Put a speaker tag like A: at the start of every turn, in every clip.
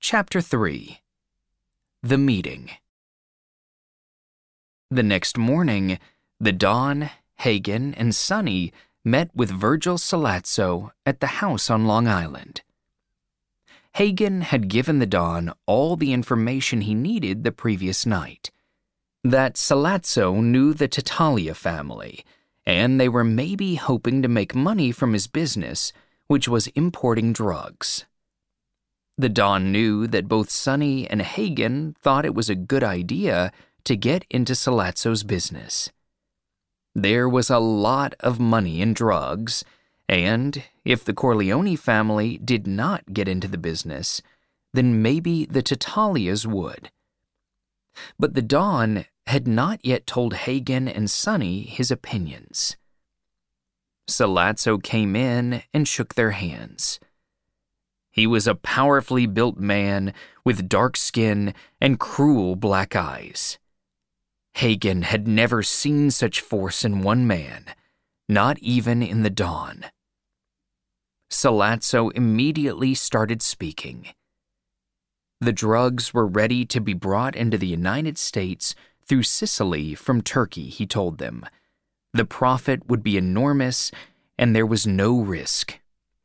A: Chapter 3. The Meeting. The next morning, the Don, Hagen, and Sonny met with Virgil Sollazzo at the house on Long Island. Hagen had given the Don all the information he needed the previous night. That Sollazzo knew the Tattaglia family, and they were maybe hoping to make money from his business, which was importing drugs. The Don knew that both Sonny and Hagen thought it was a good idea to get into Sollazzo's business. There was a lot of money in drugs, and if the Corleone family did not get into the business, then maybe the Tattaglias would. But the Don had not yet told Hagen and Sonny his opinions. Sollazzo came in and shook their hands. He was a powerfully built man with dark skin and cruel black eyes. Hagen had never seen such force in one man, not even in the Don. Sollazzo immediately started speaking. The drugs were ready to be brought into the United States through Sicily from Turkey, he told them. The profit would be enormous, and there was no risk.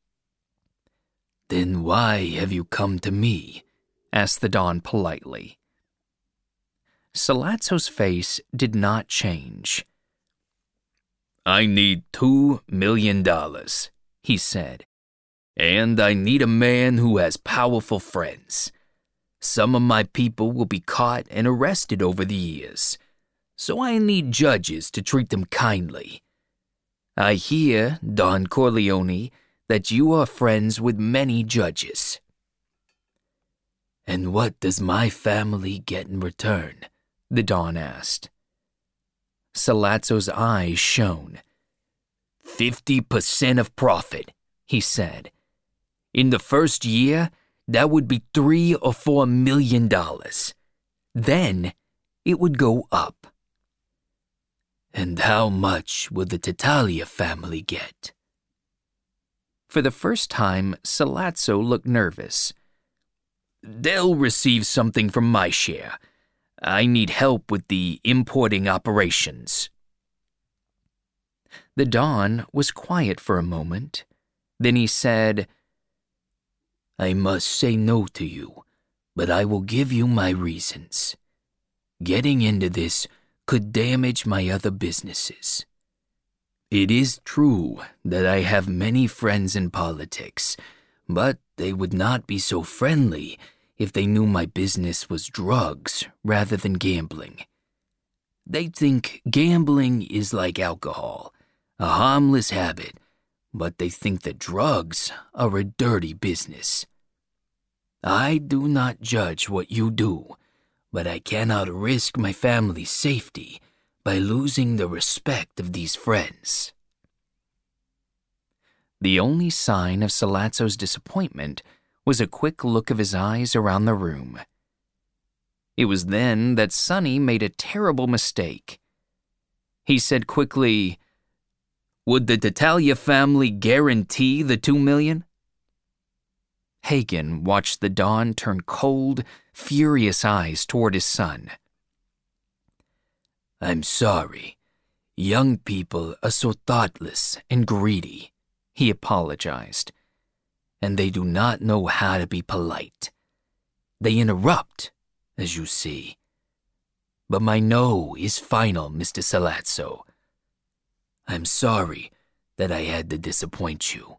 B: "Then why have you come to me?"
A: asked the Don politely. Sollazzo's face did not change.
B: "I need $2 million, he said. "And I need a man who has powerful friends. Some of my people will be caught and arrested over the years, so I need judges to treat them kindly. I hear, Don Corleone, that you are friends with many judges." "And what does my family get in return?" the Don asked.
A: Sollazzo's eyes shone.
B: 50% of profit, he said. "In the first year, that would be $3 or $4 million. Then it would go up." "And how much will the Tattaglia family get?"
A: For the first time, Sollazzo looked nervous.
B: "They'll receive something from my share. I need help with the importing operations."
A: The Don was quiet for a moment. Then he said,
B: "I must say no to you, but I will give you my reasons. Getting into this could damage my other businesses. It is true that I have many friends in politics, but they would not be so friendly if they knew my business was drugs rather than gambling. They think gambling is like alcohol, a harmless habit, but they think that drugs are a dirty business. I do not judge what you do, but I cannot risk my family's safety by losing the respect of these friends."
A: The only sign of Sollazzo's disappointment was a quick look of his eyes around the room. It was then that Sonny made a terrible mistake. He said quickly, "Would the Tattaglia family guarantee the $2 million? Hagen watched the Don turn cold, furious eyes toward his son.
B: "I'm sorry. Young people are so thoughtless and greedy," he apologized. "And they do not know how to be polite. They interrupt, as you see. But my no is final, Mr. Sollazzo. I'm sorry that I had to disappoint you."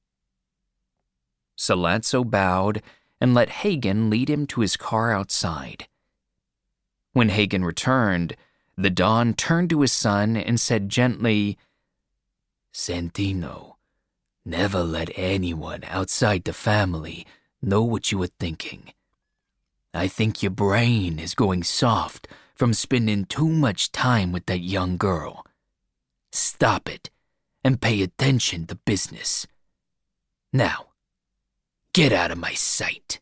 A: Sollazzo bowed and let Hagen lead him to his car outside. When Hagen returned, the Don turned to his son and said gently,
B: "Santino, never let anyone outside the family know what you were thinking. I think your brain is going soft from spending too much time with that young girl. Stop it and pay attention to business. Now, get out of my sight."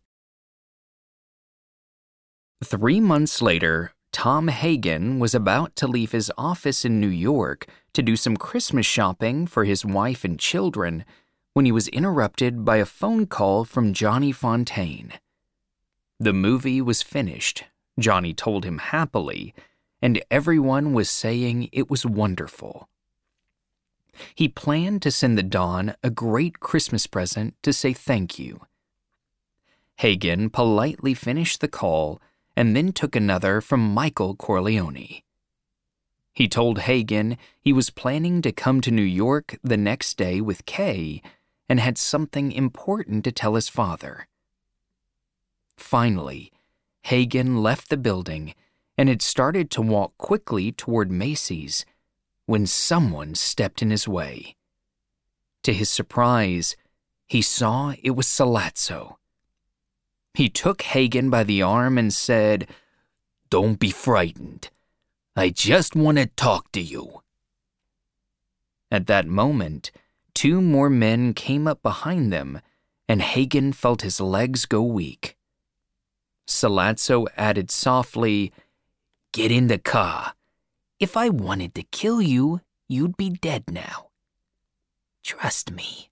A: 3 months later, Tom Hagen was about to leave his office in New York to do some Christmas shopping for his wife and children when he was interrupted by a phone call from Johnny Fontaine. The movie was finished, Johnny told him happily, and everyone was saying it was wonderful. He planned to send the Don a great Christmas present to say thank you. Hagen politely finished the call and then took another from Michael Corleone. He told Hagen he was planning to come to New York the next day with Kay and had something important to tell his father. Finally, Hagen left the building and had started to walk quickly toward Macy's when someone stepped in his way. To his surprise, he saw it was Sollazzo. He took Hagen by the arm and said, "Don't be frightened. I just want to talk to you." At that moment, 2 more men came up behind them, and Hagen felt his legs go weak. Sollazzo added softly, "Get in the car. If I wanted to kill you, you'd be dead now. Trust me."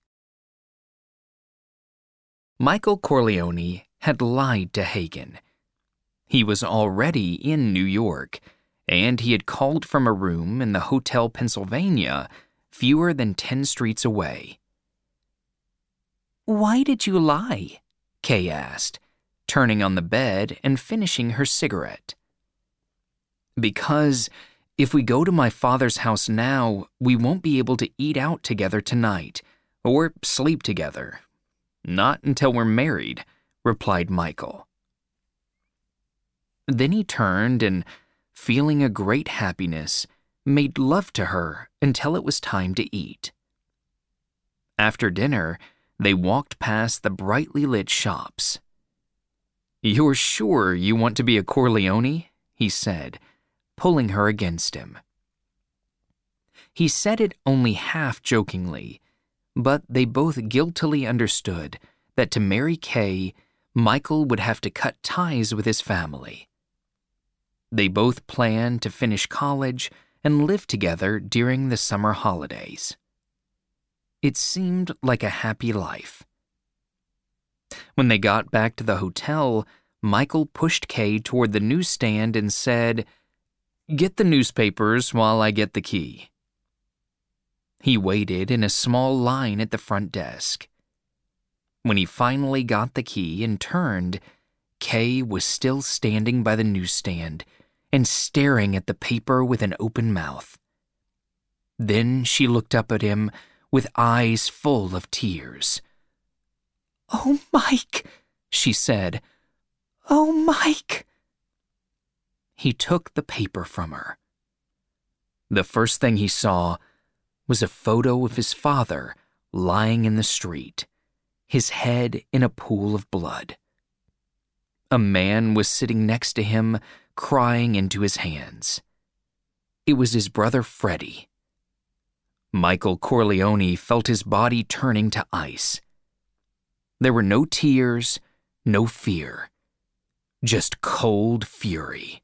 A: Michael Corleone had lied to Hagen. He was already in New York, and he had called from a room in the Hotel Pennsylvania, fewer than 10 streets away. "Why did you lie?" Kay asked, turning on the bed and finishing her cigarette. "Because if we go to my father's house now, we won't be able to eat out together tonight, or sleep together. Not until we're married," replied Michael. Then he turned and, feeling a great happiness, made love to her until it was time to eat. After dinner, they walked past the brightly lit shops. "You're sure you want to be a Corleone?" he said, pulling her against him. He said it only half jokingly, but they both guiltily understood that to marry Kay, Michael would have to cut ties with his family. They both planned to finish college and live together during the summer holidays. It seemed like a happy life. When they got back to the hotel, Michael pushed Kay toward the newsstand and said, "Get the newspapers while I get the key." He waited in a small line at the front desk. When he finally got the key and turned, Kay was still standing by the newsstand and staring at the paper with an open mouth. Then she looked up at him with eyes full of tears. "Oh, Mike," she said. "Oh, Mike." He took the paper from her. The first thing he saw was a photo of his father lying in the street, his head in a pool of blood. A man was sitting next to him, crying into his hands. It was his brother Freddie. Michael Corleone felt his body turning to ice. There were no tears, no fear, just cold fury.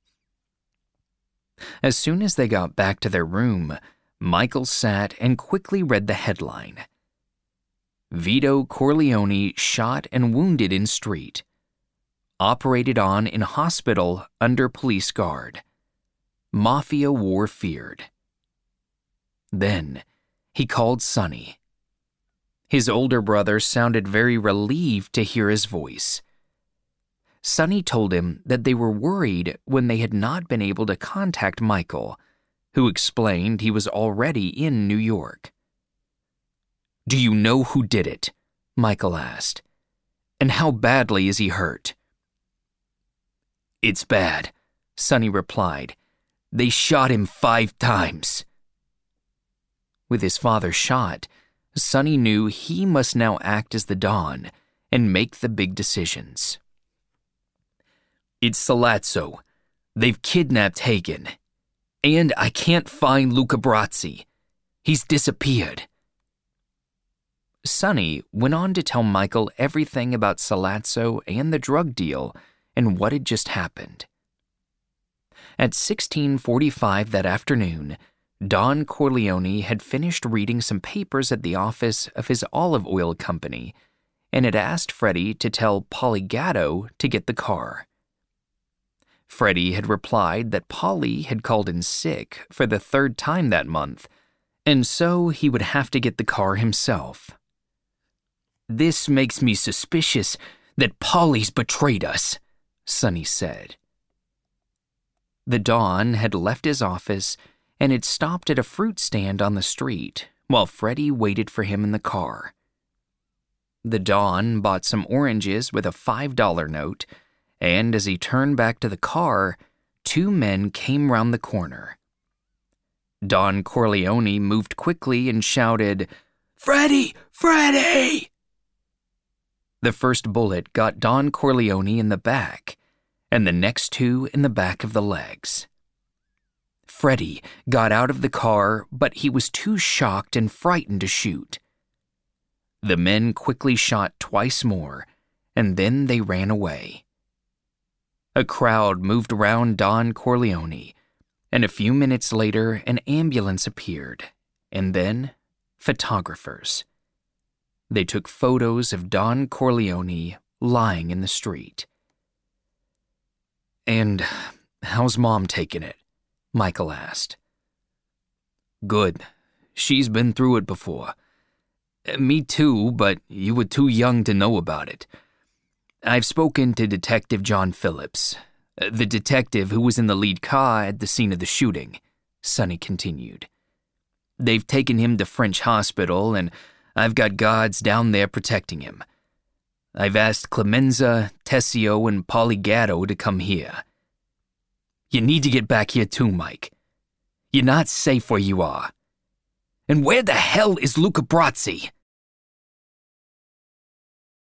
A: As soon as they got back to their room, Michael sat and quickly read the headline. "Vito Corleone shot and wounded in street. Operated on in hospital under police guard. Mafia war feared." Then he called Sonny. His older brother sounded very relieved to hear his voice. Sonny told him that they were worried when they had not been able to contact Michael, who explained he was already in New York. "Do you know who did it?" Michael asked. "And how badly is he hurt?" "It's bad," Sonny replied. "They shot him 5 times. With his father shot, Sonny knew he must now act as the Don and make the big decisions. "It's Sollazzo. They've kidnapped Hagen. And I can't find Luca Brazzi. He's disappeared." Sonny went on to tell Michael everything about Sollazzo and the drug deal and what had just happened. At 16:45 that afternoon, Don Corleone had finished reading some papers at the office of his olive oil company and had asked Freddie to tell Polly Gatto to get the car. Freddie had replied that Polly had called in sick for the 3rd time that month, and so he would have to get the car himself.
B: "This makes me suspicious that Polly's betrayed us," Sonny said.
A: The Don had left his office and had stopped at a fruit stand on the street while Freddie waited for him in the car. The Don bought some oranges with a $5 note, and as he turned back to the car, 2 men came round the corner. Don Corleone moved quickly and shouted,
B: "Freddie! Freddie!"
A: The first bullet got Don Corleone in the back, and the next 2 in the back of the legs. Freddie got out of the car, but he was too shocked and frightened to shoot. The men quickly shot twice more, and then they ran away. A crowd moved around Don Corleone, and a few minutes later an ambulance appeared, and then photographers. They took photos of Don Corleone lying in the street. "And how's Mom taking it?" Michael asked.
B: "Good. She's been through it before. Me too, but you were too young to know about it. I've spoken to Detective John Phillips, the detective who was in the lead car at the scene of the shooting," Sonny continued. "They've taken him to French Hospital, and I've got guards down there protecting him. I've asked Clemenza, Tessio, and Polly Gatto to come here. You need to get back here too, Mike. You're not safe where you are. And where the hell is Luca Brazzi?"